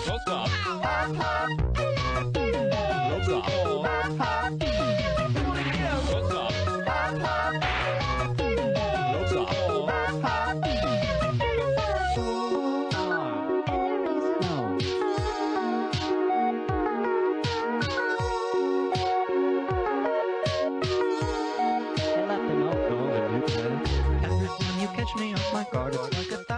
What's up? What's up? What's up? What's up? Every time you catch me off my guard, it's like a